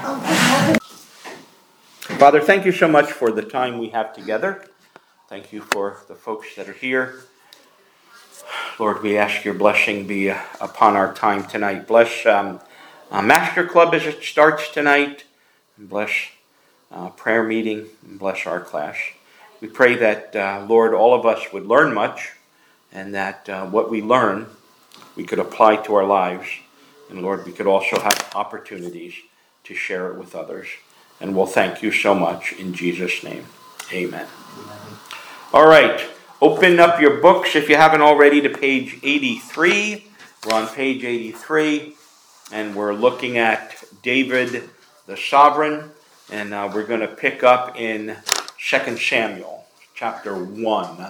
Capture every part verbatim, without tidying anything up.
Father, thank you so much for the time we have together. Thank you for the folks that are here. Lord, we ask your blessing be upon our time tonight. Bless um, uh, Master Club as it starts tonight. And bless uh, prayer meeting. And bless our class. We pray that, uh, Lord, all of us would learn much, and that uh, what we learn we could apply to our lives. And Lord, we could also have opportunities to share it with others. And we'll thank you so much in Jesus' name. Amen. Amen. All right. Open up your books, if you haven't already, to page eighty-three. We're on page eighty-three, and we're looking at David the Sovereign. And uh, we're going to pick up in Second Samuel, chapter one.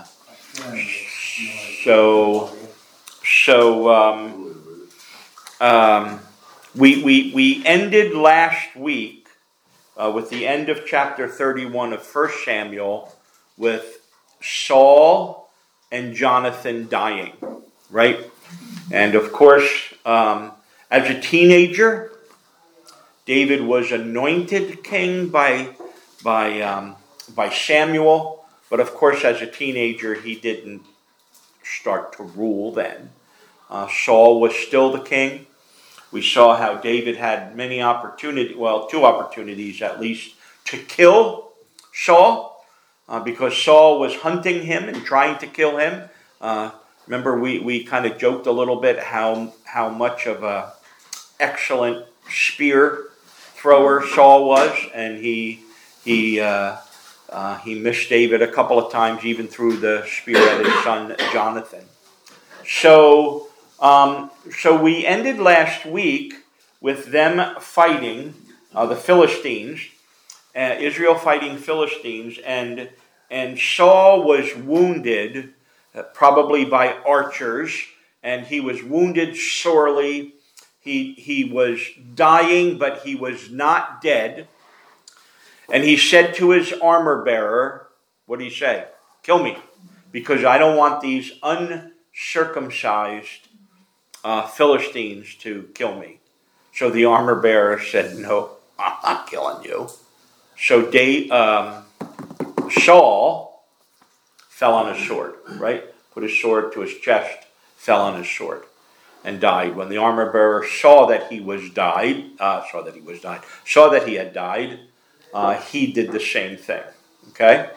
So, so um, um, we, we, we ended last week Uh, with the end of chapter thirty-one of First Samuel, with Saul and Jonathan dying, right? And of course, um, as a teenager, David was anointed king by by um, by Samuel, but of course, as a teenager, he didn't start to rule then. Uh, Saul was still the king. We saw how David had many opportunities, well, two opportunities at least, to kill Saul, uh, because Saul was hunting him and trying to kill him. Uh, remember, we, we kind of joked a little bit how how much of a excellent spear thrower Saul was, and he he uh, uh, he missed David a couple of times, even threw the spear at his son Jonathan. So. Um, so we ended last week with them fighting uh, the Philistines, uh, Israel fighting Philistines, and and Saul was wounded, uh, probably by archers, and he was wounded sorely. He he was dying, but he was not dead. And he said to his armor bearer, what did he say? Kill me, because I don't want these uncircumcised Uh, Philistines to kill me. So the armor bearer said, no, I'm not killing you. So Day, um, Saul fell on his sword, right? Put his sword to his chest, fell on his sword, and died. When the armor bearer saw that he was died, uh, saw that he was died, saw that he had died, uh, he did the same thing. Okay?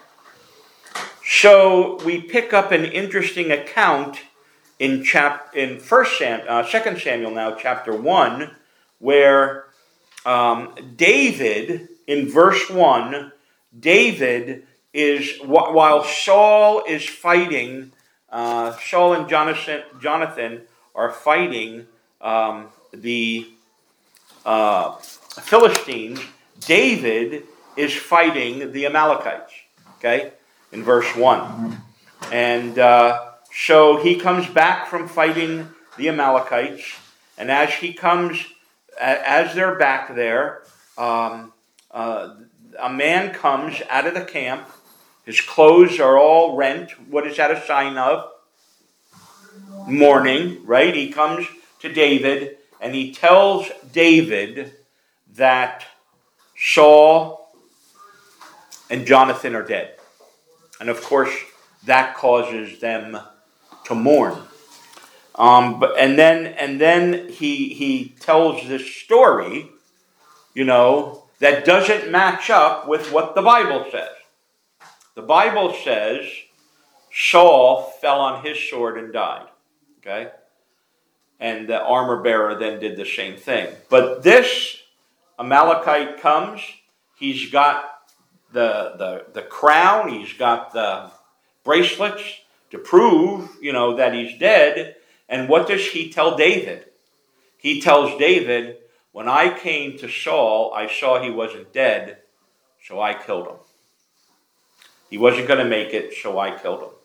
So we pick up an interesting account in chap in First Sam, uh, Second Samuel now, chapter one, where um, David, in verse one, David is, while Saul is fighting, uh, Saul and Jonathan, Jonathan are fighting um, the uh, Philistines, David is fighting the Amalekites, okay, in verse one. And uh, So he comes back from fighting the Amalekites, and as he comes, as they're back there, um, uh, a man comes out of the camp. His clothes are all rent. What is that a sign of? Mourning, right? He comes to David, and he tells David that Saul and Jonathan are dead. And of course, that causes them to mourn, um, but and then and then he he tells this story, you know, that doesn't match up with what the Bible says. The Bible says Saul fell on his sword and died, okay, and the armor bearer then did the same thing. But this Amalekite comes, he's got the the the crown, he's got the bracelets to prove, you know, that he's dead. And what does he tell David? He tells David, when I came to Saul, I saw he wasn't dead, so I killed him. He wasn't going to make it, so I killed him.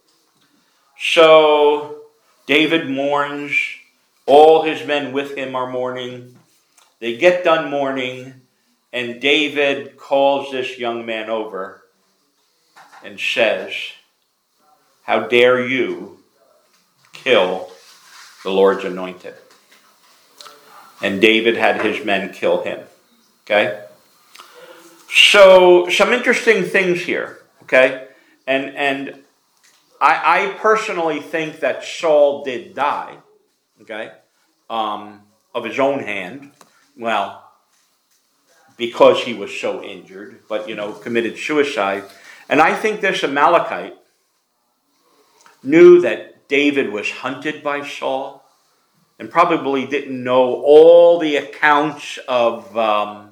So David mourns. All his men with him are mourning. They get done mourning, and David calls this young man over and says, how dare you kill the Lord's anointed? And David had his men kill him. Okay? So some interesting things here, okay? And and I, I personally think that Saul did die, okay, um, of his own hand. Well, because he was so injured, but, you know, committed suicide. And I think this Amalekite knew that David was hunted by Saul and probably didn't know all the accounts of um,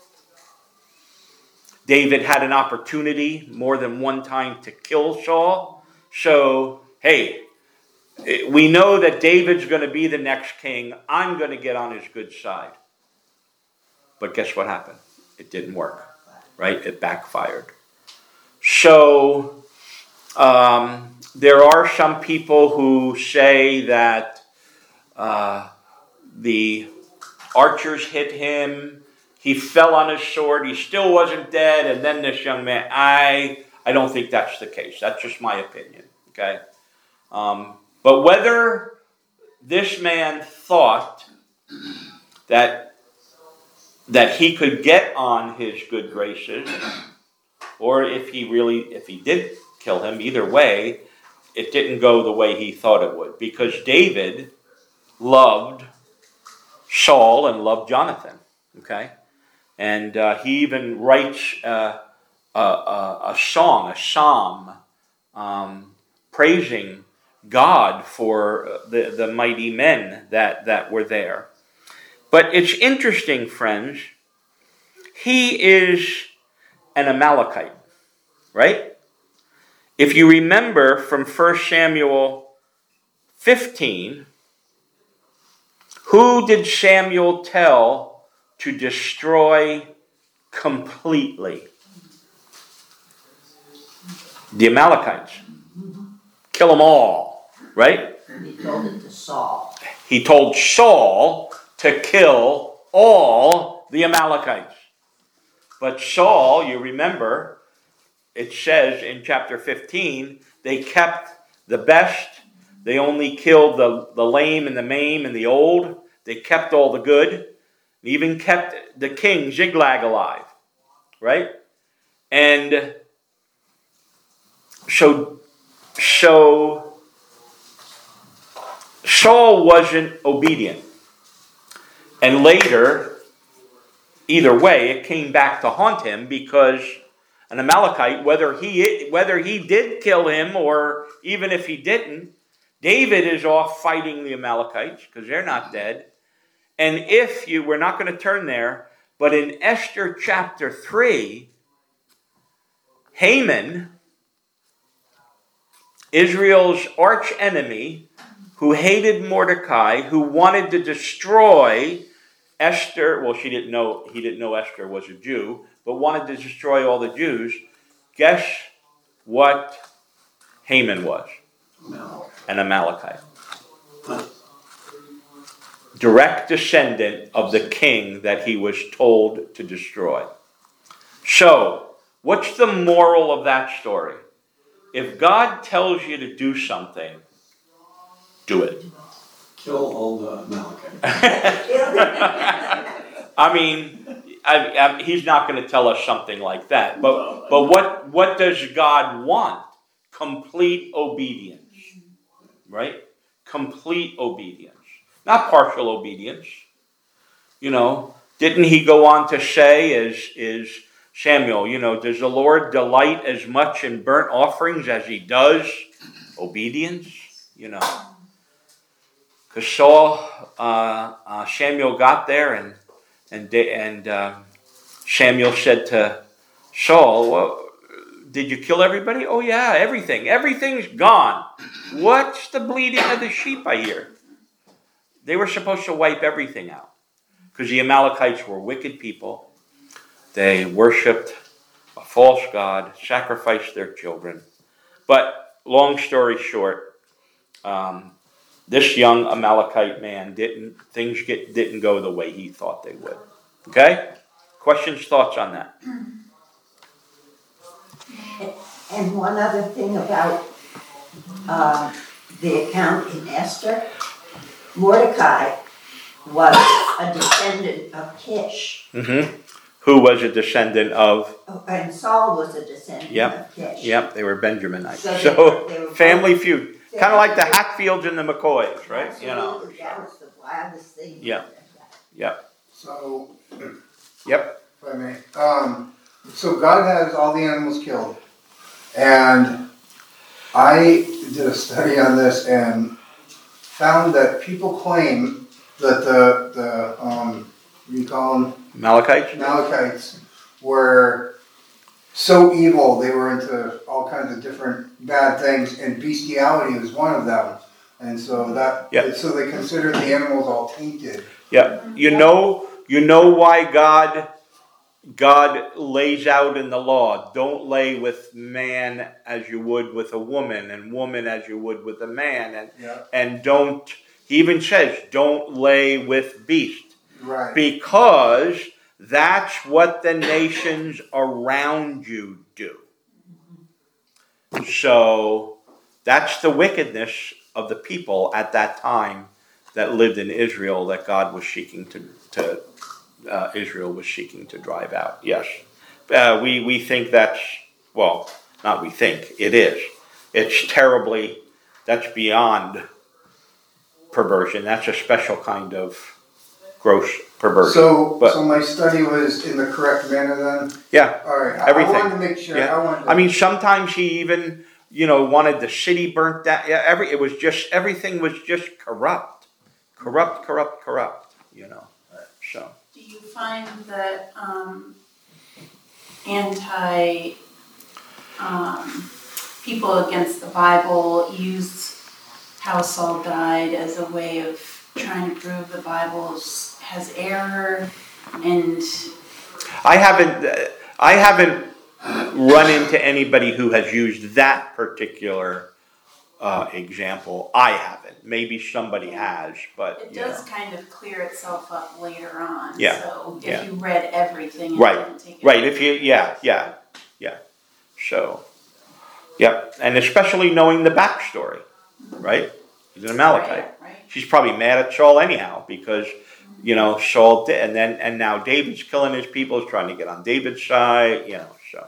David had an opportunity more than one time to kill Saul. So, hey, we know that David's going to be the next king. I'm going to get on his good side. But guess what happened? It didn't work, right? It backfired. So, um, there are some people who say that uh, the archers hit him. He fell on his sword. He still wasn't dead. And then this young man, I I don't think that's the case. That's just my opinion. Okay. Um, but whether this man thought that that he could get on his good graces, or if he really, if he did kill him, either way, it didn't go the way he thought it would. Because David loved Saul and loved Jonathan. Okay. And uh, he even writes uh, a, a, a song, a psalm, um, praising God for the, the mighty men that, that were there. But it's interesting, friends. He is an Amalekite, right? If you remember from First Samuel fifteen, who did Samuel tell to destroy completely? The Amalekites. Kill them all, right? He told it to Saul. He told Saul to kill all the Amalekites. But Saul, you remember, it says in chapter fifteen, they kept the best. They only killed the, the lame and the maimed and the old. They kept all the good. They even kept the king, Ziklag, alive. Right? And so, so Saul wasn't obedient. And later, either way, it came back to haunt him because an Amalekite, whether he whether he did kill him or even if he didn't, David is off fighting the Amalekites because they're not dead. And if you, we're not going to turn there, but in Esther chapter three, Haman, Israel's arch enemy, who hated Mordecai, who wanted to destroy Esther, well, she didn't know, he didn't know Esther was a Jew, but wanted to destroy all the Jews. Guess what Haman was? No. An Amalekite. Direct descendant of the king that he was told to destroy. So, what's the moral of that story? If God tells you to do something, do it. Kill all the Amalekites. I mean, I, I, he's not going to tell us something like that. But but what what does God want? Complete obedience, right? Complete obedience, not partial obedience. You know, didn't he go on to say, is is Samuel? You know, does the Lord delight as much in burnt offerings as he does obedience? You know. Because Saul, uh, uh, Samuel got there, and and and uh, Samuel said to Saul, "Well, did you kill everybody?" "Oh yeah, everything. Everything's gone. What's the bleating of the sheep I hear?" They were supposed to wipe everything out because the Amalekites were wicked people. They worshipped a false god, sacrificed their children. But long story short. Um, This young Amalekite man didn't, things get, didn't go the way he thought they would. Okay? Questions, thoughts on that? And one other thing about uh, the account in Esther, Mordecai was a descendant of Kish. Mm-hmm. who was a descendant of, Oh, and Saul was a descendant Yep. of Kish. yep, they were Benjaminites. So they So, were- they were both- family feud. Kind of like the Family- Hatfields and the McCoys, right? You know. Absolutely, that was the wildest thing. Yeah. Yep, So, yep, if I may, um, so God has all the animals killed. And I did a study on this and found that people claim that the, the, um, what do you call them? Amalekites. Amalekites were so evil, they were into all kinds of different bad things, and bestiality was one of them. And so that, Yeah. so they considered the animals all tainted. Yeah, you know, you know why God, God lays out in the law, don't lay with man as you would with a woman, and woman as you would with a man, and Yeah. and don't. He even says, don't lay with beast, Right. because that's what the nations around you do. So that's the wickedness of the people at that time that lived in Israel that God was seeking to, to uh, Israel was seeking to drive out. Yes. Uh, we, we think that's, well, not we think, it is. It's terribly, that's beyond perversion. That's a special kind of gross perversion. So, But- so my study was in the correct manner then? Yeah. All right. I- Everything. I wanted to make sure. Yeah. I wanted to, I mean, sometimes he even, you know, wanted the city burnt down. Yeah, every it was just everything was just corrupt, corrupt, corrupt, corrupt. You know, so Do you find that um, anti um, people against the Bible use how Saul died as a way of trying to prove the Bible has error, and I haven't, uh, I haven't run into anybody who has used that particular uh, example. I haven't. Maybe somebody has, but it you does know. kind of clear itself up later on. Yeah, So if yeah. you read everything, and Right, didn't take it right. If you, yeah, yeah, yeah. So, yeah, and especially knowing the backstory, right? He's an Amalekite. Right, right. She's probably mad at Saul anyhow because, you know, Saul did, and then and now David's killing his people, he's trying to get on David's side, you know. So,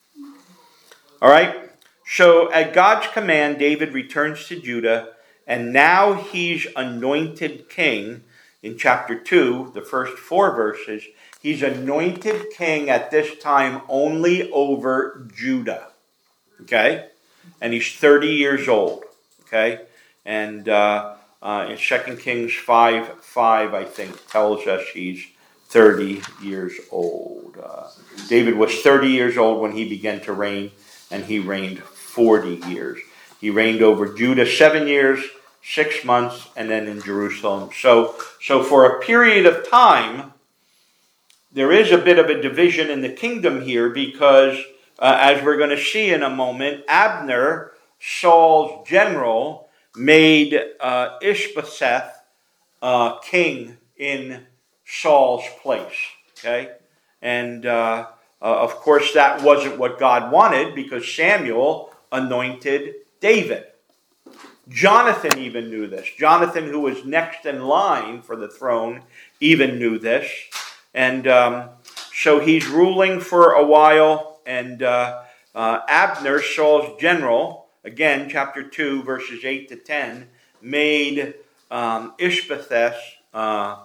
all right. So at God's command, David returns to Judah, and now he's anointed king. In chapter two, the first four verses, he's anointed king at this time only over Judah. Okay, and he's thirty years old. Okay. And uh, uh, in Second Kings five five, I think, tells us he's thirty years old. Uh, David was thirty years old when he began to reign, and he reigned forty years. He reigned over Judah seven years, six months, and then in Jerusalem. So, so for a period of time, there is a bit of a division in the kingdom here because, uh, as we're going to see in a moment, Abner, Saul's general, made uh, Ishbosheth uh, king in Saul's place. Okay, and uh, uh, of course that wasn't what God wanted because Samuel anointed David. Jonathan even knew this. Jonathan, who was next in line for the throne, even knew this, and um, so he's ruling for a while. And uh, uh, Abner, Saul's general. Again, chapter two, verses eight to ten, made um, Ishbosheth, uh,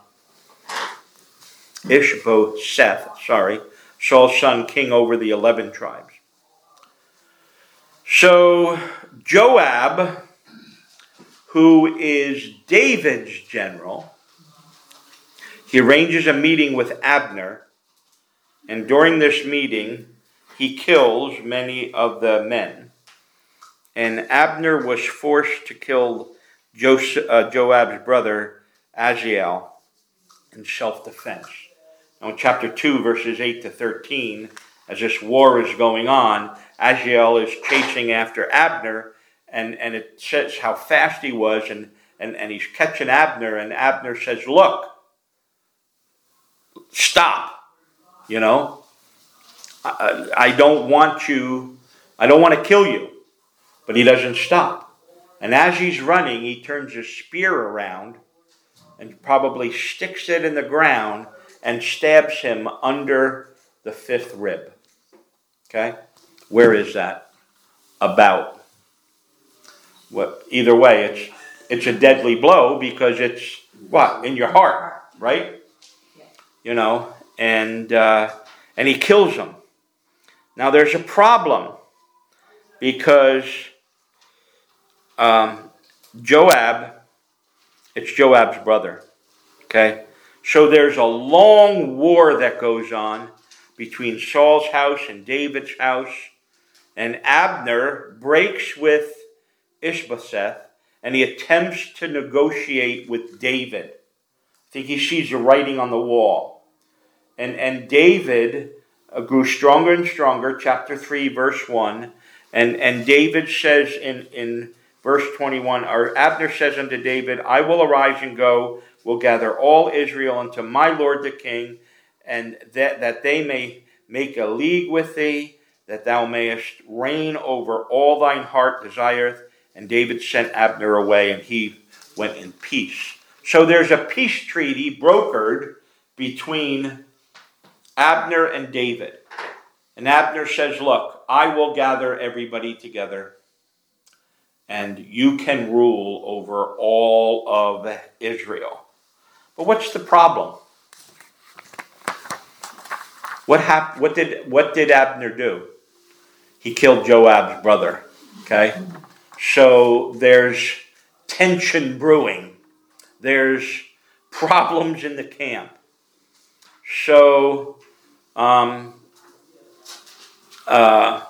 Ishbosheth, sorry, Saul's son, king over the eleven tribes. So Joab, who is David's general, he arranges a meeting with Abner, and during this meeting, he kills many of the men. And Abner was forced to kill Joseph, uh, Joab's brother, Aziel, in self-defense. Now in chapter two, verses eight to thirteen, as this war is going on, Aziel is chasing after Abner, and, and it says how fast he was, and, and, and he's catching Abner, and Abner says, look, stop, you know, I, I don't want you, I don't want to kill you. But he doesn't stop. And as he's running, he turns his spear around and probably sticks it in the ground and stabs him under the fifth rib. Okay? Where is that? About. What? Either way, it's it's a deadly blow because it's what? In your heart, right? You know, and uh, and he kills him. Now there's a problem because um, Joab, it's Joab's brother. Okay? So there's a long war that goes on between Saul's house and David's house. And Abner breaks with Ishbosheth and he attempts to negotiate with David. I think he sees the writing on the wall. And, and David uh, grew stronger and stronger, chapter three, verse one. And, and David says in, in verse twenty-one, or Abner says unto David, I will arise and go, will gather all Israel unto my lord the king, and that, that they may make a league with thee, that thou mayest reign over all thine heart desireth. And David sent Abner away, and he went in peace. So there's a peace treaty brokered between Abner and David. And Abner says, look, I will gather everybody together, and you can rule over all of Israel. But what's the problem? What hap- What did what did Abner do? He killed Joab's brother. Okay, so there's tension brewing. There's problems in the camp. So, um, uh,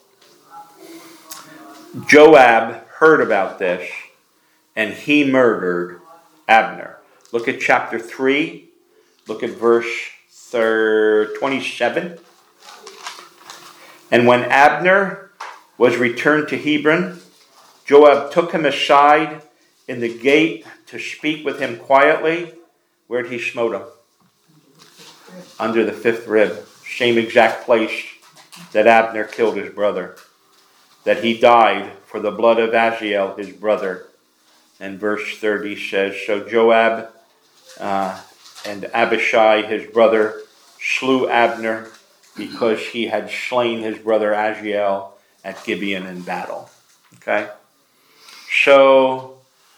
Joab heard about this, and he murdered Abner. Look at chapter three. Look at verse twenty-seven. And when Abner was returned to Hebron, Joab took him aside in the gate to speak with him quietly. Where'd he smote him? Under the fifth rib. Same exact place that Abner killed his brother. That he died for the blood of Azael, his brother. And verse thirty says, so Joab uh, and Abishai, his brother, slew Abner because he had slain his brother Azael at Gibeon in battle. Okay? So,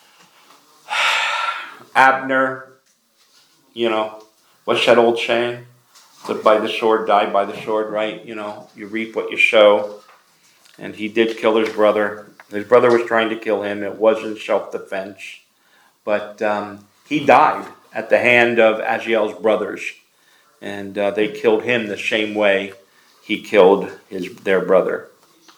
Abner, you know, what's that old saying? Live by the sword, die by the sword, right? You know, you reap what you sow. And he did kill his brother. His brother was trying to kill him. It was in self-defense. But um, he died at the hand of Azael's brothers. And uh, they killed him the same way he killed his their brother.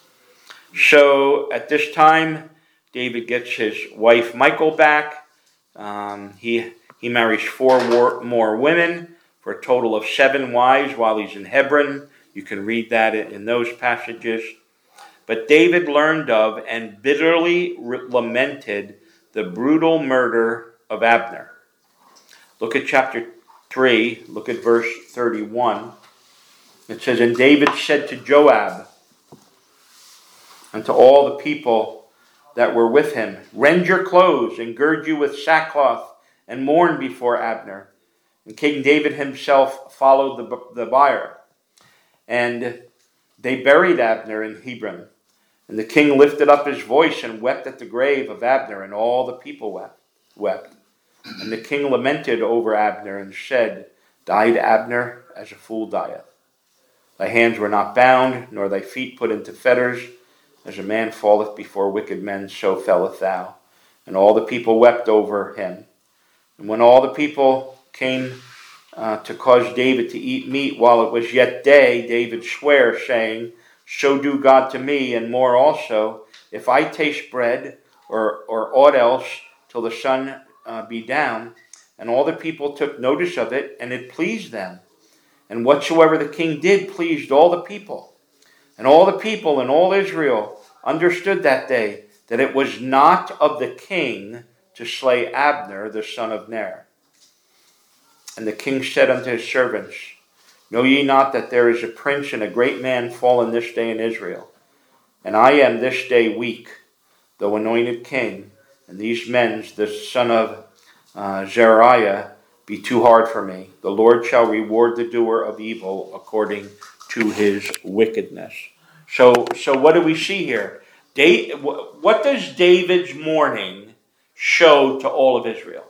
So at this time, David gets his wife Michal back. Um, he, he marries four war, more women for a total of seven wives while he's in Hebron. You can read that in those passages. But David learned of and bitterly lamented the brutal murder of Abner. Look at chapter three, look at verse thirty-one. It says, and David said to Joab and to all the people that were with him, rend your clothes and gird you with sackcloth and mourn before Abner. And King David himself followed the, the bier. And they buried Abner in Hebron. And the king lifted up his voice and wept at the grave of Abner, and all the people wept. wept. And the king lamented over Abner and said, died Abner as a fool dieth. Thy hands were not bound, nor thy feet put into fetters. As a man falleth before wicked men, so felleth thou. And all the people wept over him. And when all the people came uh, to cause David to eat meat while it was yet day, David sware, saying, so do God to me, and more also, if I taste bread or, or aught else till the sun uh, be down. And all the people took notice of it, and it pleased them. And whatsoever the king did pleased all the people. And all the people and all Israel understood that day that it was not of the king to slay Abner, the son of Ner. And the king said unto his servants, know ye not that there is a prince and a great man fallen this day in Israel? And I am this day weak, though anointed king. And these men, the son of uh, Zeruiah, be too hard for me. The Lord shall reward the doer of evil according to his wickedness. So, so what do we see here? Da- what does David's mourning show to all of Israel?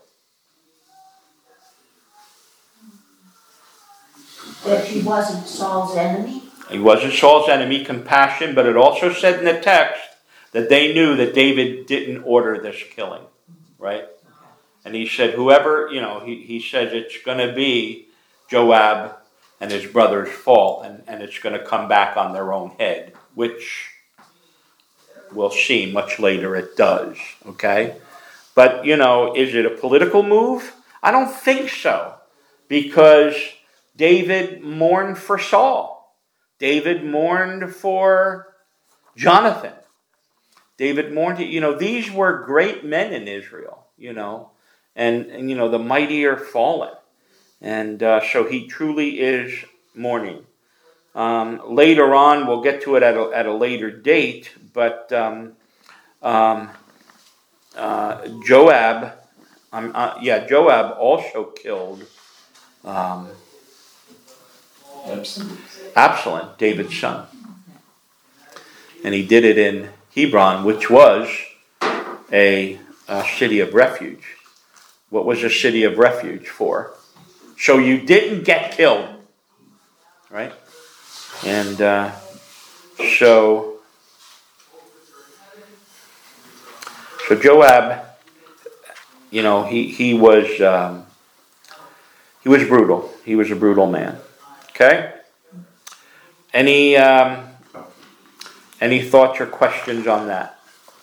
That he wasn't Saul's enemy. He wasn't Saul's enemy, compassion, but it also said in the text that they knew that David didn't order this killing, right? And he said, whoever, you know, he, he says it's going to be Joab and his brother's fault, and, and it's going to come back on their own head, which we'll see much later it does, okay? But, you know, is it a political move? I don't think so, because David mourned for Saul. David mourned for Jonathan. David mourned, you know, these were great men in Israel, you know, and, and you know, the mighty are fallen. And uh, so he truly is mourning. Um, later on, we'll get to it at a, at a later date, but um, um, uh, Joab, um, uh, yeah, Joab also killed um, Absalom. Absalom, David's son. And he did it in Hebron, which was a, a city of refuge. What was a city of refuge for? So you didn't get killed, right? And uh, so, so Joab, you know, he he was um, he was brutal. He was a brutal man. Okay. Any um, any thoughts or questions on that?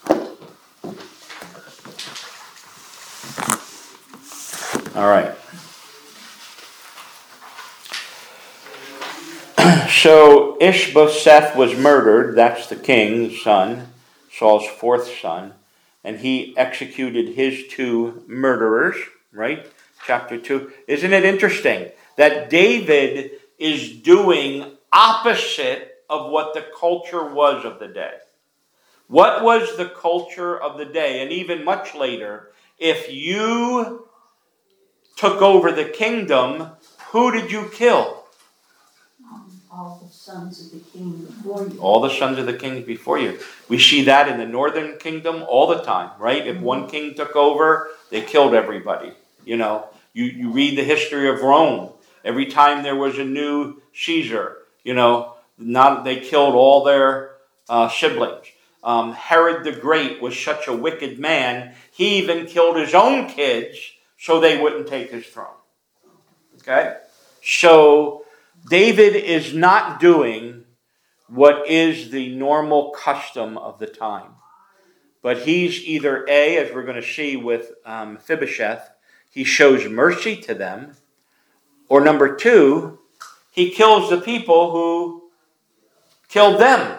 All right. So Ishbosheth was murdered. That's the king's son, Saul's fourth son. And he executed his two murderers, right? Chapter two. Isn't it interesting that David is doing opposite of what the culture was of the day? What was the culture of the day? And even much later, if you took over the kingdom, who did you kill? All the sons of the king before you. All the sons of the kings before you. We see that in the northern kingdom all the time, right? If one king took over, they killed everybody. You know, you, you read the history of Rome. Every time there was a new Caesar, you know, not they killed all their uh, siblings. Um, Herod the Great was such a wicked man, he even killed his own kids so they wouldn't take his throne. Okay? So David is not doing what is the normal custom of the time. But he's either A, as we're going to see with um, Mephibosheth, he shows mercy to them, or number two, he kills the people who killed them.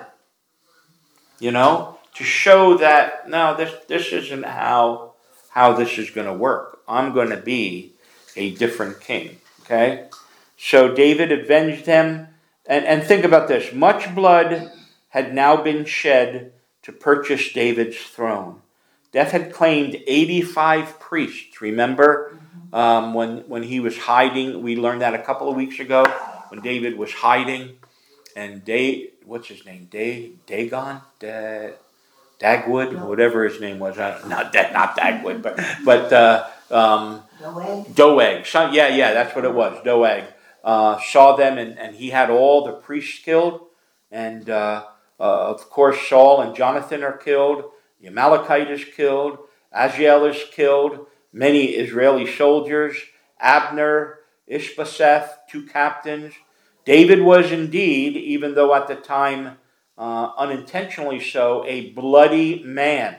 You know, to show that, no, this, this isn't how, how this is going to work. I'm going to be a different king. Okay? So David avenged them. And, and think about this. Much blood had now been shed to purchase David's throne. Death had claimed eighty-five priests. Remember um, when, when he was hiding? We learned that a couple of weeks ago. When David was hiding. And Day, what's his name? Day, Dagon? Da, Dagwood? Whatever his name was. Uh, not, not Dagwood, but... but uh, um, Doeg. Doeg. So, yeah, yeah, that's what it was. Doeg. Uh, saw them, and, and he had all the priests killed. And, uh, uh, of course, Saul and Jonathan are killed. The Amalekite is killed. Aziel is killed. Many Israeli soldiers. Abner, Ishbosheth, two captains. David was indeed, even though at the time uh, unintentionally so, a bloody man.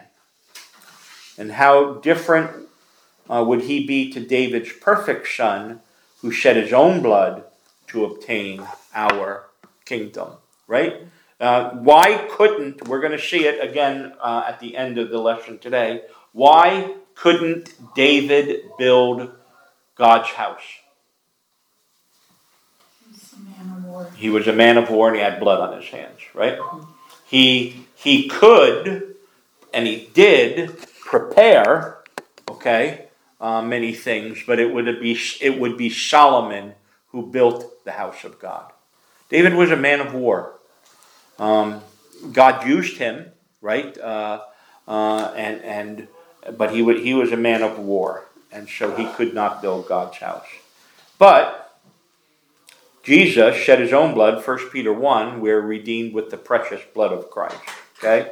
And how different uh, would he be to David's perfect son, who shed his own blood to obtain our kingdom, right? Uh, why couldn't, we're going to see it again uh, at the end of the lesson today, why couldn't David build God's house? He was a man of war and he had blood on his hands, right? He, he could, and he did, prepare, okay, uh, many things, but it would be it would be Solomon who built the house of God. David was a man of war. Um, God used him, right? Uh, uh, and and but he would, he was a man of war, and so he could not build God's house. But Jesus shed his own blood. First Peter one, we're redeemed with the precious blood of Christ. Okay.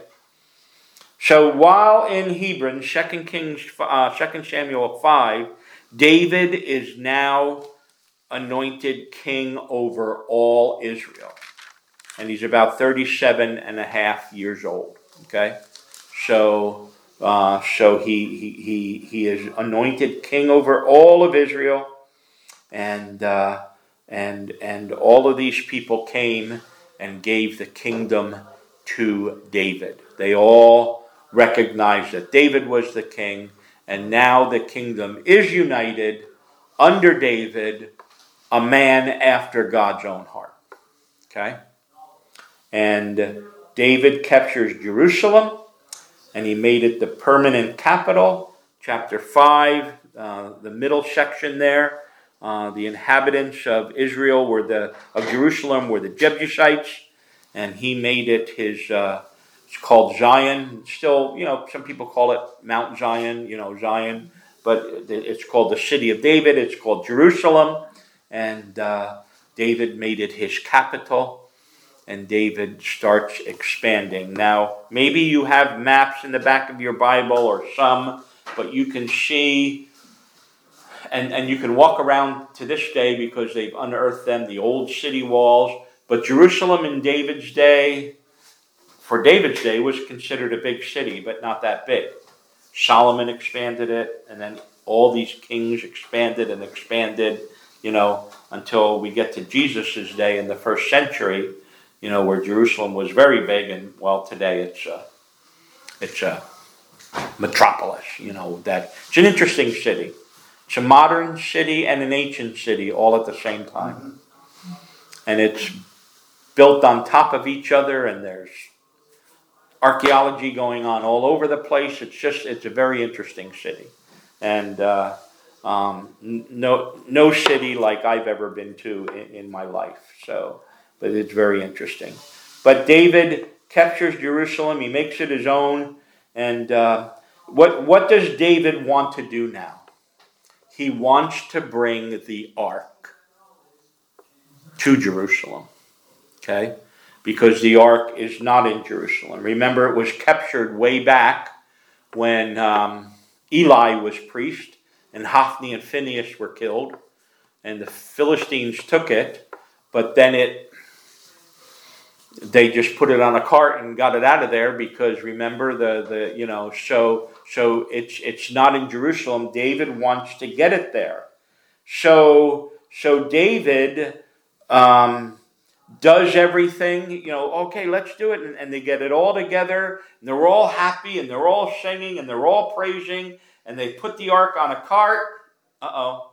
So while in Hebron, Second Kings, uh, Second Samuel five, David is now anointed king over all Israel. And he's about thirty-seven and a half years old. Okay, so uh, so he, he he he is anointed king over all of Israel, and uh, and and all of these people came and gave the kingdom to David. They all recognized that David was the king, and now the kingdom is united under David, a man after God's own heart. Okay. And David captures Jerusalem, and he made it the permanent capital. Chapter five, uh, the middle section there, uh, the inhabitants of Israel were the of Jerusalem were the Jebusites, and he made it his. Uh, it's called Zion. Still, you know, some people call it Mount Zion, you know, Zion, but it's called the city of David. It's called Jerusalem, and uh, David made it his capital. And David starts expanding. Now, maybe you have maps in the back of your Bible or some, but you can see, and, and you can walk around to this day because they've unearthed them, the old city walls. But Jerusalem in David's day, for David's day, was considered a big city, but not that big. Solomon expanded it, and then all these kings expanded and expanded, you know, until we get to Jesus' day in the first century, you know, where Jerusalem was very big, and well, today it's a, it's a metropolis. You know, that it's an interesting city. It's a modern city and an ancient city all at the same time, and it's built on top of each other, and there's archaeology going on all over the place. It's just it's a very interesting city, and uh, um, no no city like I've ever been to in, in my life. So. But it's very interesting. But David captures Jerusalem. He makes it his own. And uh, what, what does David want to do now? He wants to bring the ark to Jerusalem. Okay? Because the ark is not in Jerusalem. Remember, it was captured way back when um, Eli was priest and Hophni and Phinehas were killed. And the Philistines took it. But then it they just put it on a cart and got it out of there because remember the, the you know so so it's it's not in Jerusalem. David wants to get it there. So so David um, does everything, you know, okay, let's do it, and, and they get it all together, and they're all happy, and they're all singing, and they're all praising, and they put the ark on a cart. Uh-oh.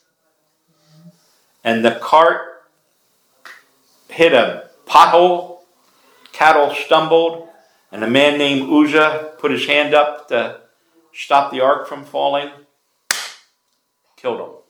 And the cart hit a pothole, cattle stumbled, and a man named Uzzah put his hand up to stop the ark from falling, killed him.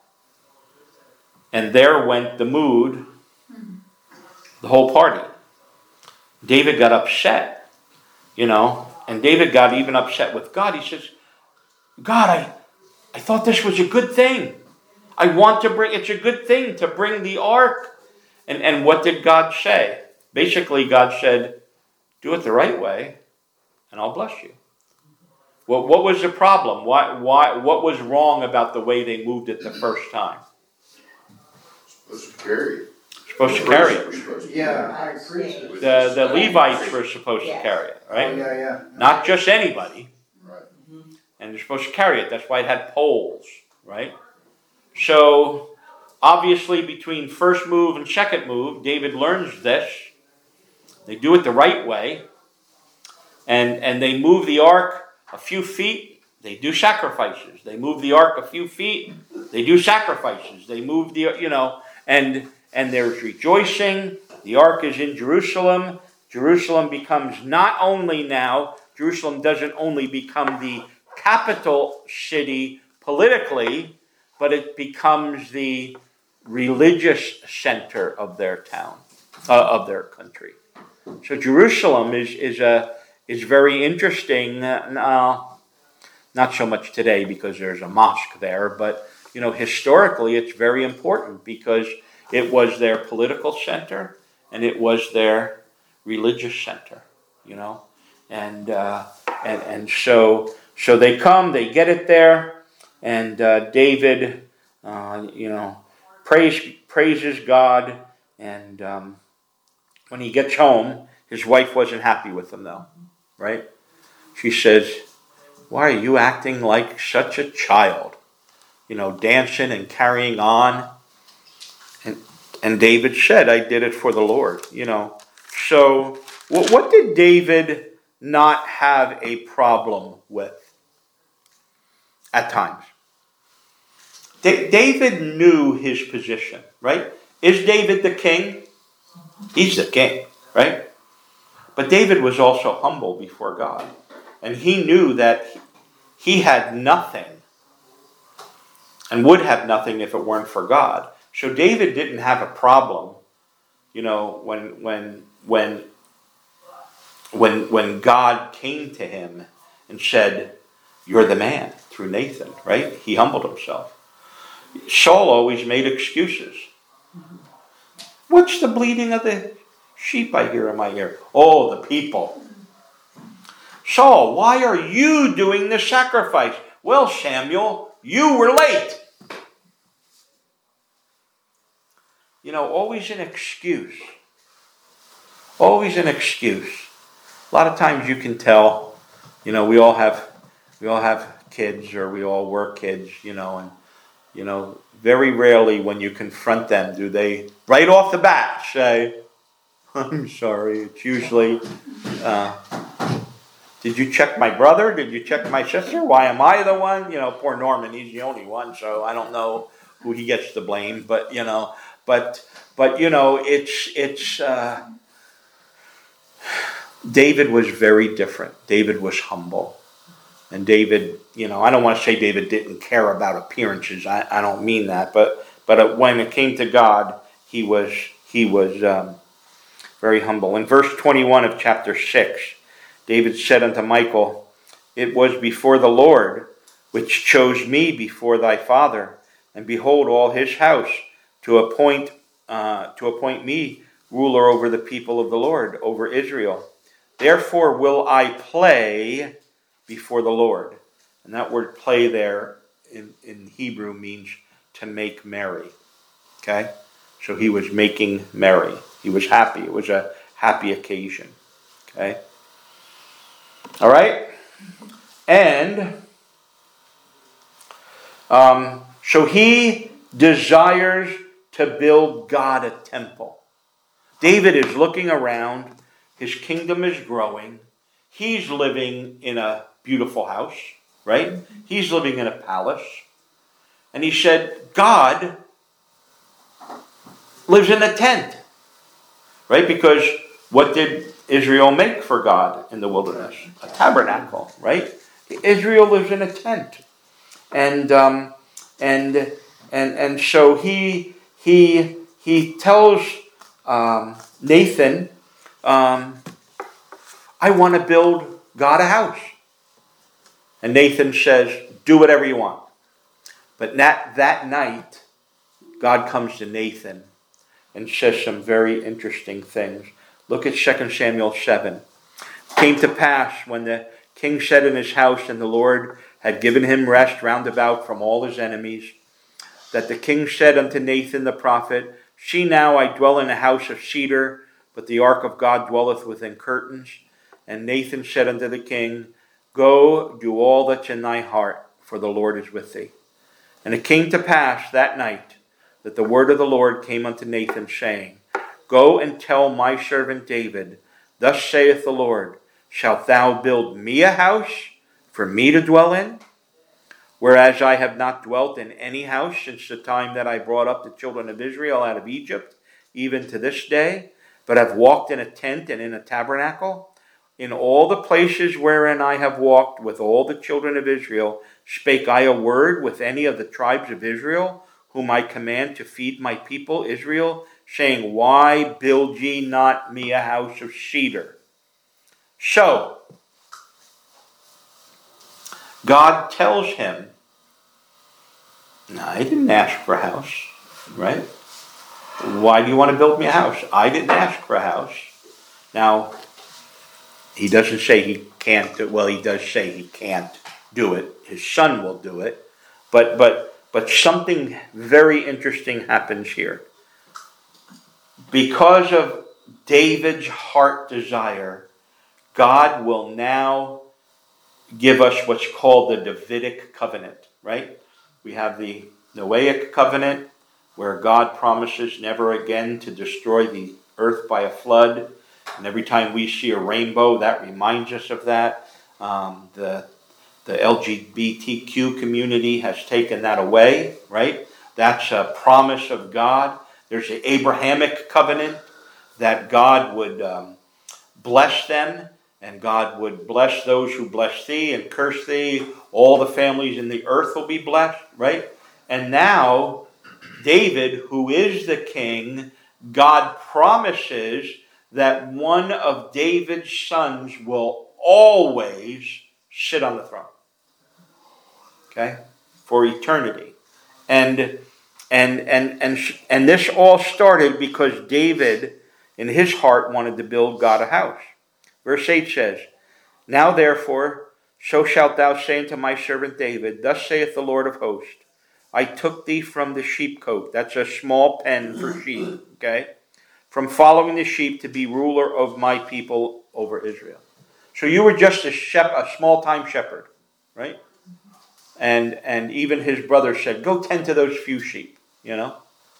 And there went the mood, the whole party. David got upset, you know, and David got even upset with God. He says, God, I, I thought this was a good thing. I want to bring, it's a good thing to bring the ark. And and what did God say? Basically, God said, do it the right way, and I'll bless you. Well, what was the problem? Why, why, what was wrong about the way they moved it the first time? Supposed to carry it. Supposed to carry it. Yeah, high priest. The, the Levites were supposed to carry it, right? Oh, yeah, yeah. Not just anybody. Right. And they're supposed to carry it. That's why it had poles, right? So, obviously, between first move and second move, David learns this. They do it the right way. And, and they move the ark a few feet, they do sacrifices. They move the ark a few feet, they do sacrifices. They move the, you know, and and there's rejoicing. The ark is in Jerusalem. Jerusalem becomes not only now, Jerusalem doesn't only become the capital city politically, but it becomes the religious center of their town, uh, of their country. So Jerusalem is is a is very interesting. Uh, not so much today because there's a mosque there, but you know historically it's very important because it was their political center and it was their religious center. You know, and uh, and and so so they come, they get it there, and uh, David, uh, you know, praise praises God, and um, when he gets home, his wife wasn't happy with him though, right? She says, "Why are you acting like such a child? You know, dancing and carrying on." And and David said, "I did it for the Lord." You know, so what, what did David not have a problem with at times? Da- David knew his position, right? Is David the king? He's the king, right? But David was also humble before God. And he knew that he had nothing and would have nothing if it weren't for God. So David didn't have a problem, you know, when when when when when God came to him and said, "You're the man," through Nathan, right? He humbled himself. Saul always made excuses. What's the bleating of the sheep I hear in my ear? Oh, the people. Saul, why are you doing the sacrifice? Well, Samuel, you were late. You know, always an excuse. Always an excuse. A lot of times you can tell, you know, we all have we all have kids or we all were kids, you know, and you know, very rarely when you confront them do they right off the bat say, "I'm sorry." It's usually uh, did you check my brother? Did you check my sister? Why am I the one? You know, poor Norman, he's the only one, so I don't know who he gets to blame. But, you know, but, but you know, it's, it's, uh, David was very different. David was humble. And David, you know, I don't want to say David didn't care about appearances. I, I don't mean that. But, but when it came to God, he was, he was um, very humble. In verse twenty-one of chapter six, David said unto Michal, "It was before the Lord which chose me before thy father, and behold all his house, to appoint uh, to appoint me ruler over the people of the Lord, over Israel. Therefore will I play before the Lord." And that word "play" there in, in Hebrew means to make merry. Okay? So he was making merry. He was happy. It was a happy occasion. Okay? All right? And um, so he desires to build God a temple. David is looking around. His kingdom is growing. He's living in a beautiful house, right? He's living in a palace. And he said, God lives in a tent, right? Because what did Israel make for God in the wilderness? A tabernacle, right? Israel lives in a tent, and um, and and and so he he he tells um, Nathan, um, "I want to build God a house," and Nathan says, "Do whatever you want." But that that night, God comes to Nathan and says some very interesting things. Look at Second Samuel seven. It came to pass when the king sat in his house and the Lord had given him rest round about from all his enemies, that the king said unto Nathan the prophet, "See now, I dwell in a house of cedar, but the ark of God dwelleth within curtains." And Nathan said unto the king, "Go, do all that's in thy heart, for the Lord is with thee." And it came to pass that night that the word of the Lord came unto Nathan, saying, "Go and tell my servant David, Thus saith the Lord, Shalt thou build me a house for me to dwell in? Whereas I have not dwelt in any house since the time that I brought up the children of Israel out of Egypt, even to this day, but have walked in a tent and in a tabernacle. In all the places wherein I have walked with all the children of Israel, spake I a word with any of the tribes of Israel, whom I command to feed my people Israel, saying, why build ye not me a house of cedar? So, God tells him, no, I didn't ask for a house, right? Why do you want to build me a house? I didn't ask for a house. Now, he doesn't say he can't do, well, he does say he can't do it. His son will do it. But, but, but something very interesting happens here. Because of David's heart desire, God will now give us what's called the Davidic covenant, right? We have the Noahic covenant, where God promises never again to destroy the earth by a flood. And every time we see a rainbow, that reminds us of that. Um, the, the L G B T Q community has taken that away, right? That's a promise of God. There's the Abrahamic covenant that God would um, bless them, and God would bless those who bless thee and curse thee. All the families in the earth will be blessed, right? And now, David, who is the king, God promises that one of David's sons will always sit on the throne. Okay? For eternity. And and and and and this all started because David, in his heart, wanted to build God a house. Verse eight says, now therefore, so shalt thou say unto my servant David, thus saith the Lord of hosts, I took thee from the sheepcote. That's a small pen for sheep, okay? From following the sheep to be ruler of my people over Israel. So you were just a, shep- a small-time shepherd, right? And and even his brother said, go tend to those few sheep, you know?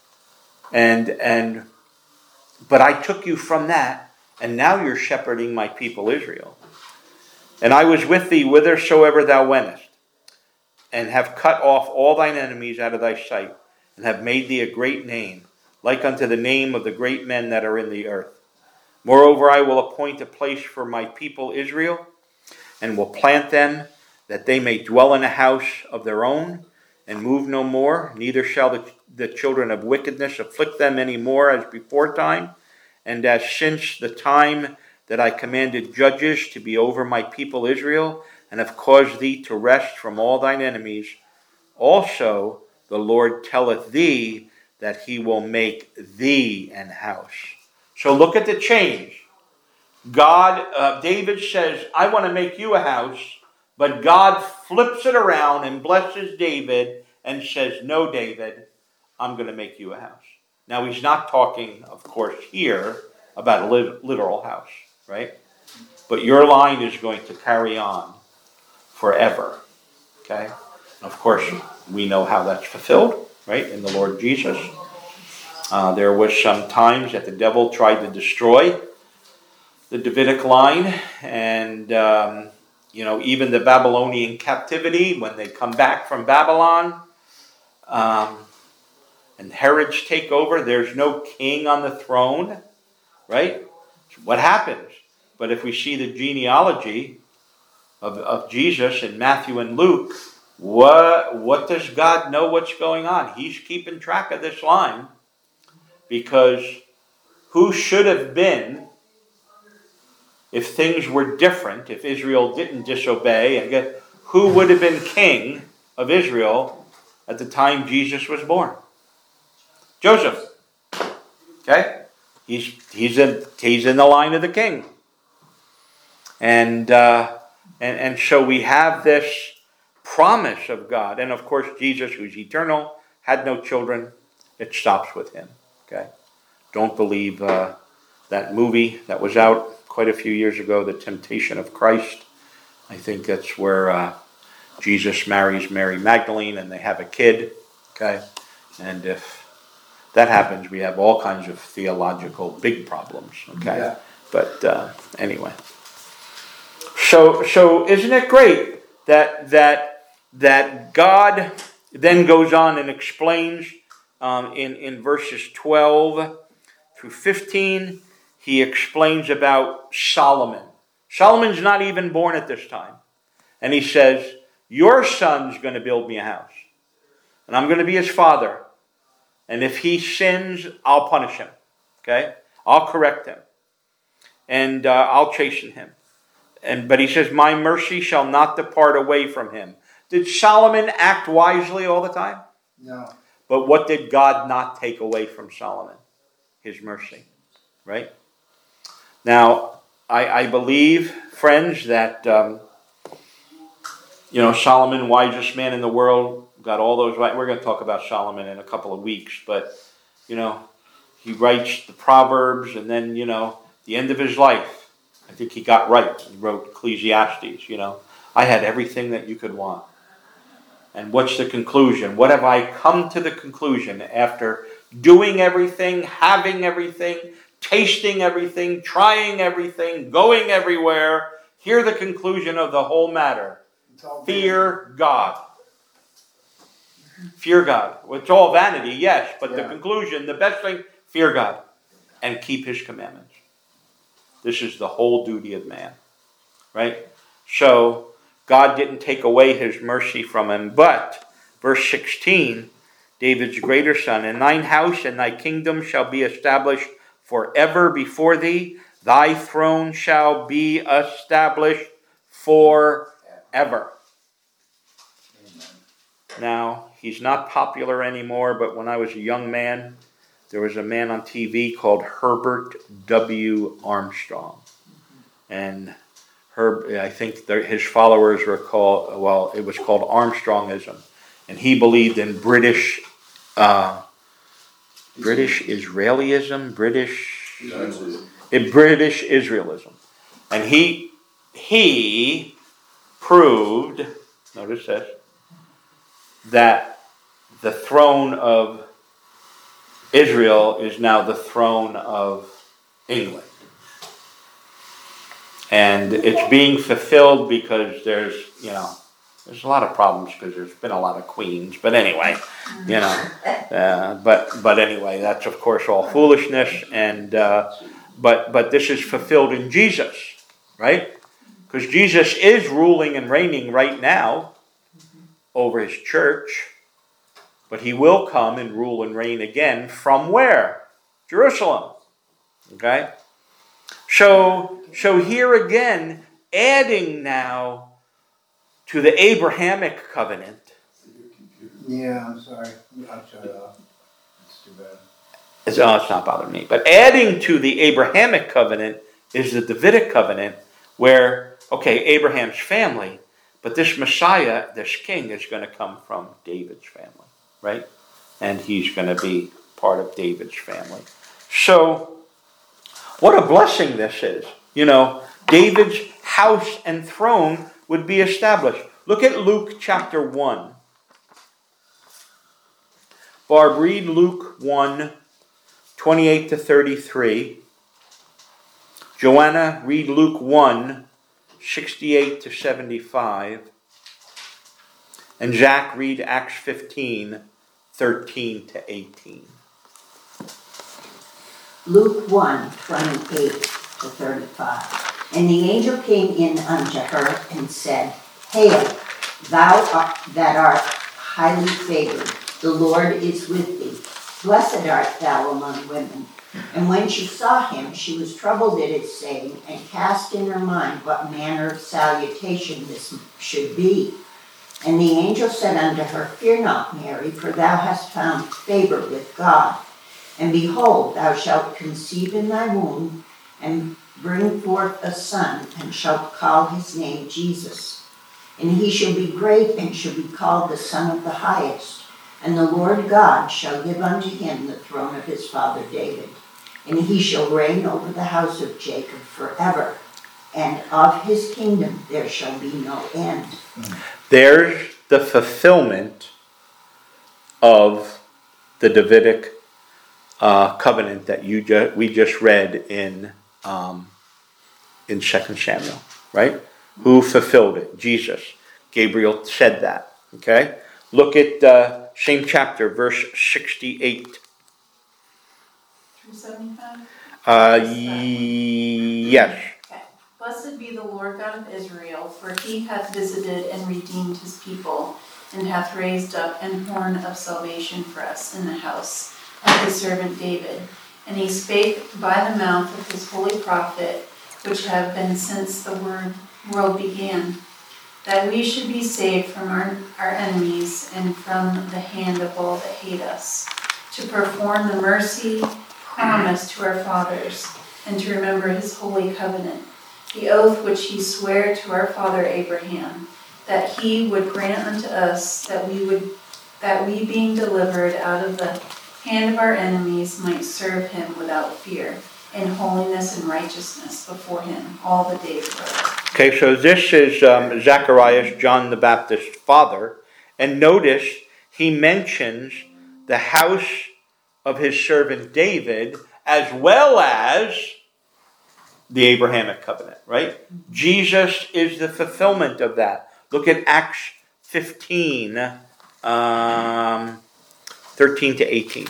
And and but I took you from that, and now you're shepherding my people Israel. And I was with thee whithersoever thou wentest, and have cut off all thine enemies out of thy sight, and have made thee a great name, like unto the name of the great men that are in the earth. Moreover, I will appoint a place for my people Israel, and will plant them, that they may dwell in a house of their own, and move no more, neither shall the, the children of wickedness afflict them any more as before time, and as since the time that I commanded judges to be over my people Israel, and have caused thee to rest from all thine enemies. Also the Lord telleth thee that he will make thee an house. So look at the change. God, uh, David says, I want to make you a house, but God flips it around and blesses David and says, no, David, I'm going to make you a house. Now, he's not talking, of course, here about a literal house, right? But your line is going to carry on forever, okay? Of course, we know how that's fulfilled, right, in the Lord Jesus. Uh, there was some times that the devil tried to destroy the Davidic line, and, um, you know, even the Babylonian captivity, when they come back from Babylon, um, and Herod's take over, there's no king on the throne, right? What happens? But if we see the genealogy of, of Jesus in Matthew and Luke, what, what does God know what's going on? He's keeping track of this line, because who should have been, if things were different, if Israel didn't disobey, and get, who would have been king of Israel at the time Jesus was born? Joseph. Okay? He's he's in he's in the line of the king. And uh, and and so we have this promise of God. And of course, Jesus, who's eternal, had no children. It stops with him. Okay? Don't believe uh, that movie that was out quite a few years ago, The Temptation of Christ. I think that's where uh, Jesus marries Mary Magdalene and they have a kid. Okay? And if that happens, we have all kinds of theological big problems. Okay? Yeah. But uh, anyway. So so isn't it great that that that God then goes on and explains um, in, in verses twelve through fifteen, he explains about Solomon. Solomon's not even born at this time. And he says, your son's going to build me a house. And I'm going to be his father. And if he sins, I'll punish him. Okay? I'll correct him. And uh, I'll chasten him. And But he says, my mercy shall not depart away from him. Did Solomon act wisely all the time? No. But what did God not take away from Solomon? His mercy. Right? Now, I, I believe, friends, that, um, you know, Solomon, wisest man in the world, got all those right. We're going to talk about Solomon in a couple of weeks. But, you know, he writes the Proverbs, and then, you know, the end of his life, I think he got right. He wrote Ecclesiastes, you know. I had everything that you could want. And what's the conclusion? What have I come to the conclusion after doing everything, having everything, tasting everything, trying everything, going everywhere? Hear the conclusion of the whole matter. Fear God. Fear God. Well, it's all vanity, yes, but yeah. The conclusion, the best thing, fear God and keep his commandments. This is the whole duty of man, right? So God didn't take away his mercy from him, but verse sixteen, David's greater son, and thine house and thy kingdom shall be established forever before thee. Thy throne shall be established forever. Amen. Now, he's not popular anymore, but when I was a young man, there was a man on T V called Herbert W. Armstrong. And Herb, I think his followers were called, well, it was called Armstrongism. And he believed in British, uh, British Israelism, British, in British Israelism. And he, he proved, notice this, that the throne of Israel is now the throne of England. And it's being fulfilled because there's, you know, there's a lot of problems because there's been a lot of queens. But anyway, you know, uh, but but anyway, that's of course all foolishness. And uh, but but this is fulfilled in Jesus, right? Because Jesus is ruling and reigning right now over his church. But he will come and rule and reign again from where? Jerusalem. Okay? So, so here again, adding now to the Abrahamic covenant. Yeah, I'm sorry. I'll shut it off. It's too bad. It's, oh, it's not bothering me. But adding to the Abrahamic covenant is the Davidic covenant where, okay, Abraham's family, but this Messiah, this king, is going to come from David's family. Right? And he's going to be part of David's family. So, what a blessing this is. You know, David's house and throne would be established. Look at Luke chapter one. Barb, read Luke one, twenty-eight to thirty-three. Joanna, read Luke one, sixty-eight to seventy-five. And Jack, read Acts fifteen, thirteen to eighteen. Luke one, twenty-eight to thirty-five. And the angel came in unto her and said, Hail, thou art, that art highly favored, the Lord is with thee. Blessed art thou among women. And when she saw him, she was troubled at his saying, and cast in her mind what manner of salutation this should be. And the angel said unto her, Fear not, Mary, for thou hast found favor with God. And behold, thou shalt conceive in thy womb, and bring forth a son, and shalt call his name Jesus. And he shall be great, and shall be called the Son of the Highest. And the Lord God shall give unto him the throne of his father David. And he shall reign over the house of Jacob forever. And of his kingdom there shall be no end. There's the fulfillment of the Davidic uh, covenant that you ju- we just read in um, in Second Samuel, right? Who fulfilled it? Jesus. Gabriel said that. Okay, look at uh, same chapter, verse sixty-eight. two seventy-five? Uh, yes. Okay. Blessed be the of Israel, for he hath visited and redeemed his people, and hath raised up an horn of salvation for us in the house of his servant David. And he spake by the mouth of his holy prophet, which have been since the word, world began, that we should be saved from our, our enemies and from the hand of all that hate us, to perform the mercy promised to our fathers, and to remember his holy covenant, the oath which he sware to our father Abraham, that he would grant unto us that we would, that we being delivered out of the hand of our enemies might serve him without fear, in holiness and righteousness before him all the days of our life. Okay, so this is um, Zacharias, John the Baptist's father. And notice he mentions the house of his servant David as well as the Abrahamic covenant, right? Jesus is the fulfillment of that. Look at Acts fifteen, um, thirteen to eighteen.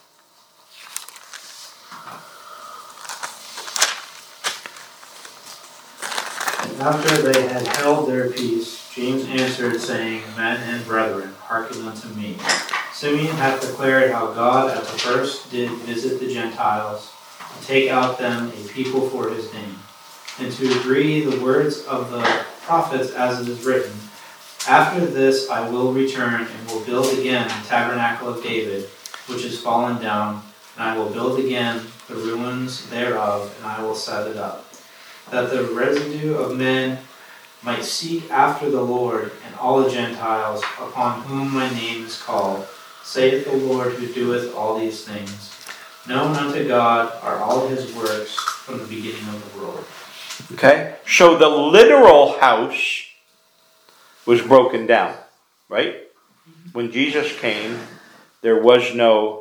After they had held their peace, James answered, saying, Men and brethren, hearken unto me. Simeon hath declared how God at the first did visit the Gentiles, and take out them a people for his name, and to agree the words of the prophets as it is written, After this I will return, and will build again the tabernacle of David, which is fallen down, and I will build again the ruins thereof, and I will set it up, that the residue of men might seek after the Lord, and all the Gentiles upon whom my name is called, saith the Lord who doeth all these things. Known unto God are all his works from the beginning of the world. Okay, so the literal house was broken down, right? When Jesus came, there was no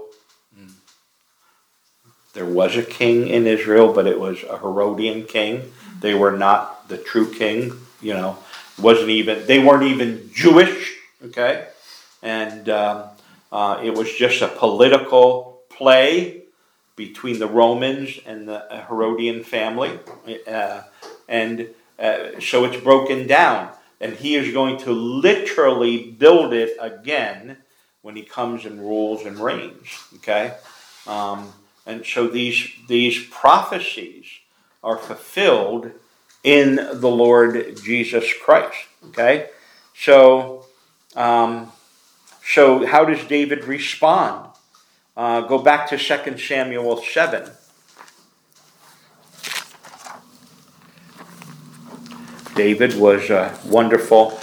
There was a king in Israel, but it was a Herodian king. They were not the true king, you know. Wasn't even they weren't even Jewish, okay, and um, uh, it was just a political play between the Romans and the Herodian family, uh, and uh, so it's broken down, and he is going to literally build it again when he comes and rules and reigns, okay. Um, And so these these prophecies are fulfilled in the Lord Jesus Christ. Okay, so um, so how does David respond? Uh, go back to Second Samuel seven. David was a wonderful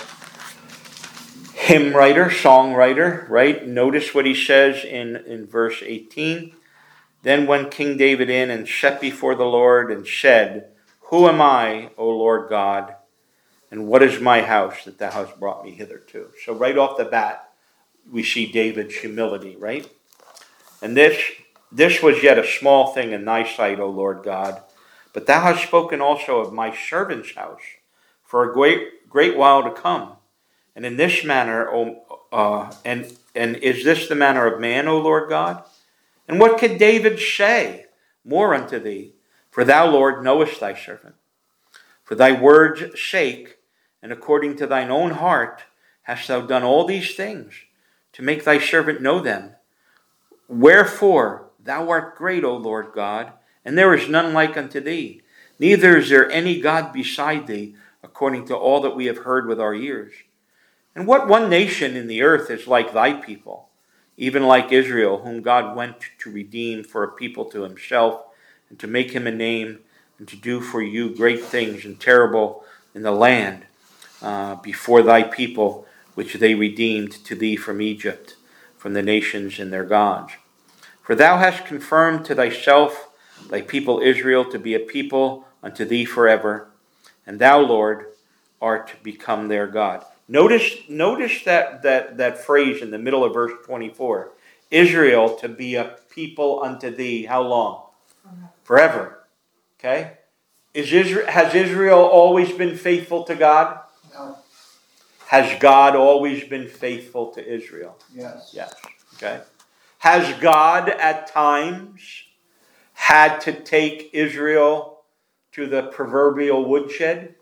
hymn writer, songwriter, right? Notice what he says in, in verse eighteen. Then went King David in and set before the Lord and said, Who am I, O Lord God, and what is my house that thou hast brought me hitherto? So right off the bat, we see David's humility, right? And this, this was yet a small thing in thy sight, O Lord God, but thou hast spoken also of my servant's house for a great, great while to come. And in this manner, O, uh, and, and is this the manner of man, O Lord God? And what could David say more unto thee? For thou, Lord, knowest thy servant. For thy word's sake, and according to thine own heart, hast thou done all these things, to make thy servant know them. Wherefore, thou art great, O Lord God, and there is none like unto thee. Neither is there any God beside thee, according to all that we have heard with our ears. And what one nation in the earth is like thy people? Even like Israel, whom God went to redeem for a people to himself, and to make him a name, and to do for you great things and terrible in the land, uh, before thy people, which they redeemed to thee from Egypt, from the nations and their gods. For thou hast confirmed to thyself thy people Israel to be a people unto thee forever, and thou, Lord, art become their God. Notice, notice that, that, that phrase in the middle of verse twenty-four. Israel to be a people unto thee. How long? Forever. Okay? Is Israel, has Israel always been faithful to God? No. Has God always been faithful to Israel? Yes. Yes. Okay? Has God at times had to take Israel to the proverbial woodshed?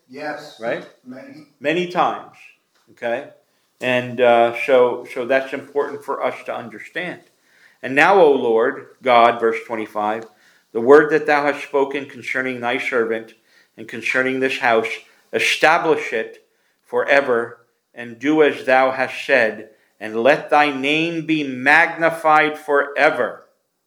Yes. right? Many. Many times, okay? And uh, so, so that's important for us to understand. And now, O Lord, God, verse twenty-five, the word that thou hast spoken concerning thy servant and concerning this house, establish it forever, and do as thou hast said, and let thy name be magnified forever.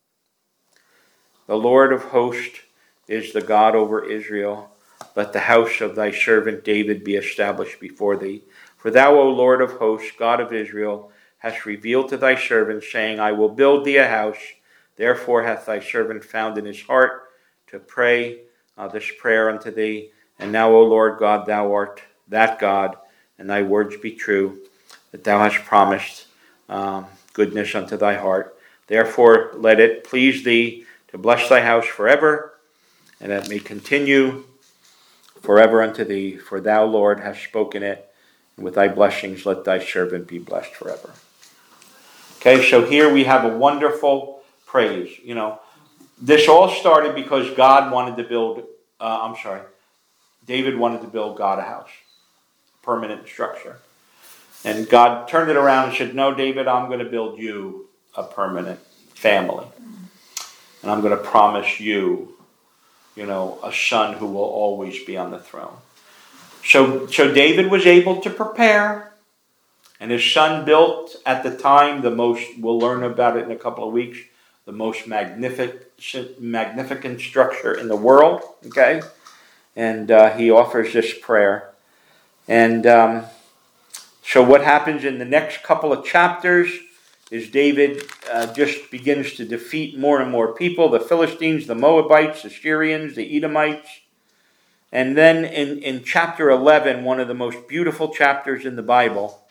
The Lord of hosts is the God over Israel. Let the house of thy servant David be established before thee. For thou, O Lord of hosts, God of Israel, hast revealed to thy servant, saying, I will build thee a house. Therefore hath thy servant found in his heart to pray uh, this prayer unto thee. And now, O Lord God, thou art that God, and thy words be true, that thou hast promised um, goodness unto thy heart. Therefore let it please thee to bless thy house forever, and that it may continue forever unto thee. For thou, Lord, hast spoken it, and with thy blessings let thy servant be blessed forever. Okay, so here we have a wonderful praise. You know, this all started because God wanted to build, uh, I'm sorry, David wanted to build God a house, permanent structure. And God turned it around and said, no, David, I'm going to build you a permanent family. And I'm going to promise you, you know, a son who will always be on the throne. So, so David was able to prepare. And his son built at the time the most, we'll learn about it in a couple of weeks, the most magnificent, magnificent structure in the world. Okay? And uh, he offers this prayer. And um, so what happens in the next couple of chapters is David uh, just begins to defeat more and more people, the Philistines, the Moabites, the Syrians, the Edomites. And then in, in chapter eleven, one of the most beautiful chapters in the Bible,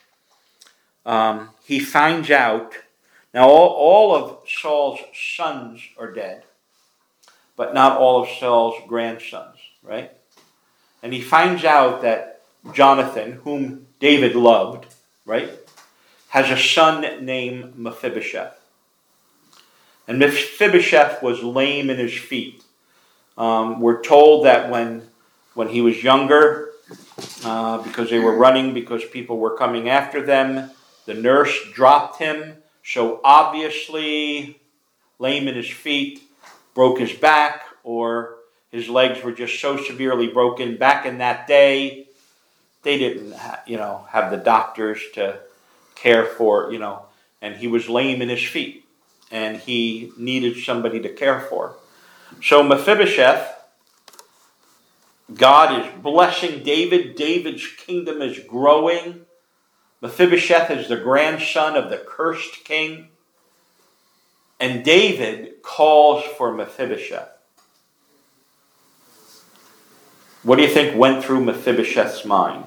um, he finds out, now all, all of Saul's sons are dead, but not all of Saul's grandsons, right? And he finds out that Jonathan, whom David loved, right, has a son named Mephibosheth. And Mephibosheth was lame in his feet. Um, we're told that when, when he was younger, uh, because they were running, because people were coming after them, the nurse dropped him. So obviously, lame in his feet, broke his back, or his legs were just so severely broken. Back in that day, they didn't, ha- you know, have the doctors to care for, you know, and he was lame in his feet, and he needed somebody to care for. So Mephibosheth, God is blessing David. David's kingdom is growing. Mephibosheth is the grandson of the cursed king. And David calls for Mephibosheth. What do you think went through Mephibosheth's mind?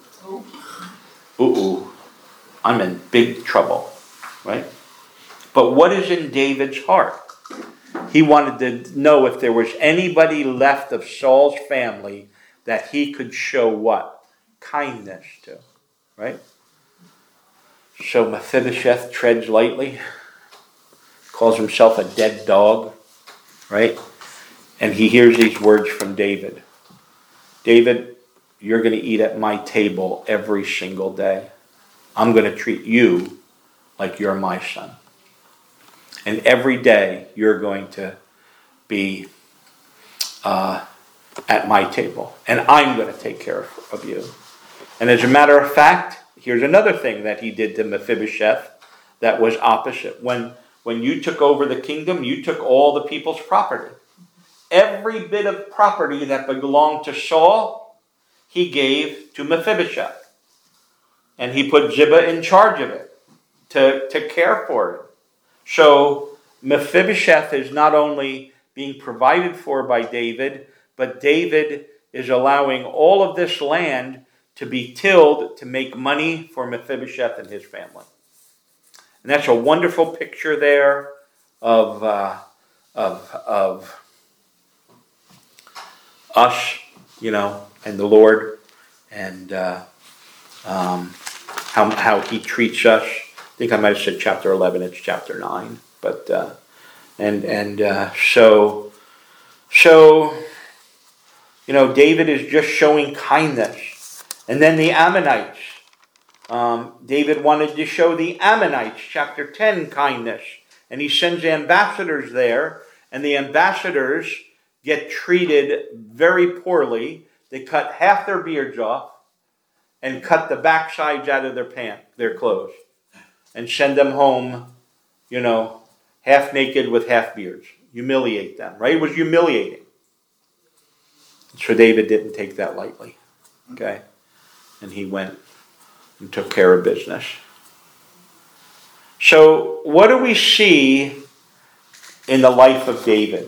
Ooh, I'm in big trouble, right? But what is in David's heart? He wanted to know if there was anybody left of Saul's family that he could show what? Kindness to, right? So Mephibosheth treads lightly, calls himself a dead dog, right? And he hears these words from David. David, you're going to eat at my table every single day. I'm going to treat you like you're my son. And every day you're going to be uh, at my table. And I'm going to take care of you. And as a matter of fact, here's another thing that he did to Mephibosheth that was opposite. When, when you took over the kingdom, you took all the people's property. Every bit of property that belonged to Saul, he gave to Mephibosheth. And he put Ziba in charge of it to, to care for it. So Mephibosheth is not only being provided for by David, but David is allowing all of this land to be tilled to make money for Mephibosheth and his family. And that's a wonderful picture there of, uh, of, of us, you know, and the Lord, and uh, um, how, how he treats us. I think I might have said chapter eleven, it's chapter nine. But, uh, and, and uh, so, so you know, David is just showing kindness. And then the Ammonites. Um, David wanted to show the Ammonites, chapter ten, kindness. And he sends ambassadors there. And the ambassadors get treated very poorly. They cut half their beards off and cut the backsides out of their pants, their clothes, and send them home, you know, half naked with half beards. Humiliate them, right? It was humiliating. So David didn't take that lightly, okay? And he went and took care of business. So what do we see in the life of David?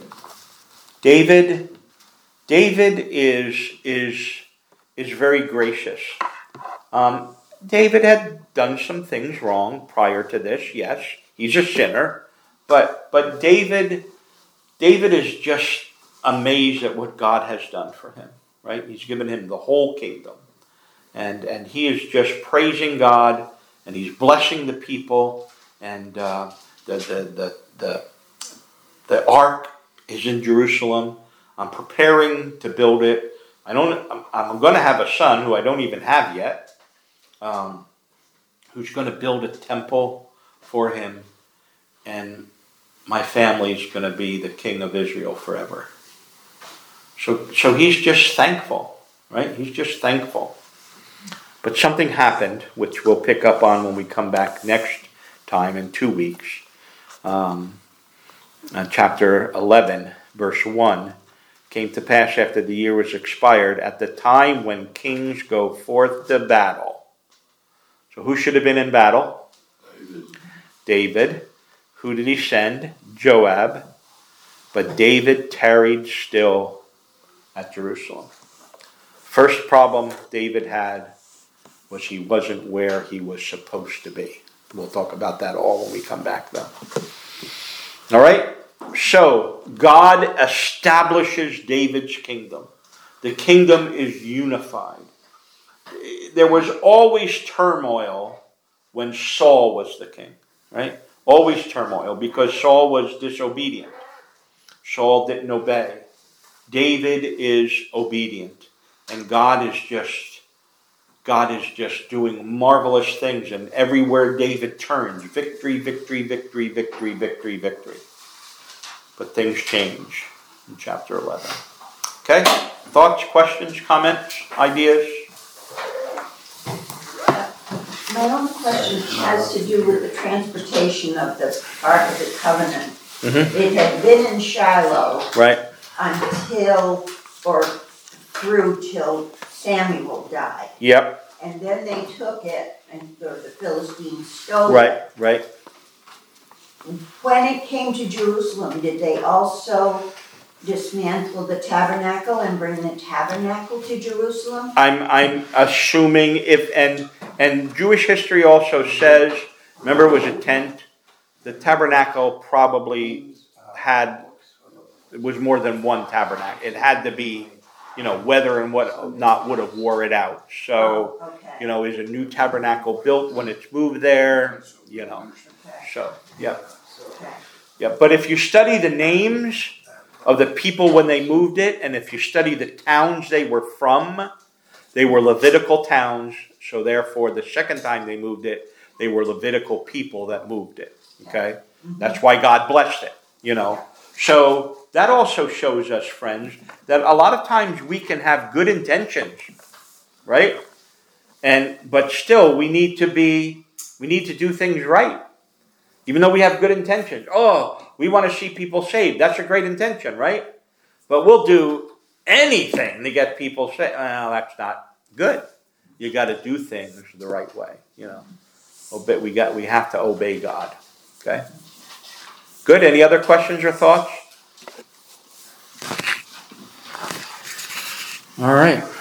David, David is, is, is very gracious. Um, David had done some things wrong prior to this, yes. He's a sinner. But but David, David is just amazed at what God has done for him, right? He's given him the whole kingdom. And, and he is just praising God, and he's blessing the people, and uh, the, the, the, the, the ark is in Jerusalem. I'm preparing to build it. I don't, I'm, I'm going to have a son who I don't even have yet, um, who's going to build a temple for him, and my family is going to be the king of Israel forever. So, so he's just thankful, right? He's just thankful. But something happened, which we'll pick up on when we come back next time in two weeks. Um, uh, chapter eleven, verse one. Came to pass after the year was expired, at the time when kings go forth to battle. So who should have been in battle? David. David. Who did he send? Joab. But David tarried still at Jerusalem. First problem David had was he wasn't where he was supposed to be. We'll talk about that all when we come back, though. All right? So, God establishes David's kingdom. The kingdom is unified. There was always turmoil when Saul was the king, right? Always turmoil because Saul was disobedient. Saul didn't obey. David is obedient. And God is just, God is just doing marvelous things. And everywhere David turns, victory, victory, victory, victory, victory, victory. But things change in chapter eleven. Okay? Thoughts, questions, comments, ideas? My own question has to do with the transportation of the Ark of the Covenant. Mm-hmm. It had been in Shiloh Right. until, or through till Samuel died. Yep. And then they took it, and the the Philistines stole it. Right, right. When it came to Jerusalem, did they also dismantle the tabernacle and bring the tabernacle to Jerusalem? I'm I'm assuming if and and Jewish history also says, remember it was a tent. The tabernacle probably had it was more than one tabernacle. It had to be, you know, weather and what not would have wore it out. So, Oh, okay. you know, is a new tabernacle built when it's moved there? You know, Okay. so yeah, Okay. yeah. But if you study the names of the people when they moved it, and if you study the towns they were from, they were Levitical towns. So therefore, the second time they moved it, they were Levitical people that moved it. Okay, mm-hmm. That's why God blessed it. You know, so that also shows us, friends, that a lot of times we can have good intentions, right? And but still, we need to be, we need to do things right, even though we have good intentions. Oh, we want to see people saved. That's a great intention, right? But we'll do anything to get people saved. Well, that's not good. You got to do things the right way, you know. Obey, we got, we have to obey God. Okay. Good. Any other questions or thoughts? All right.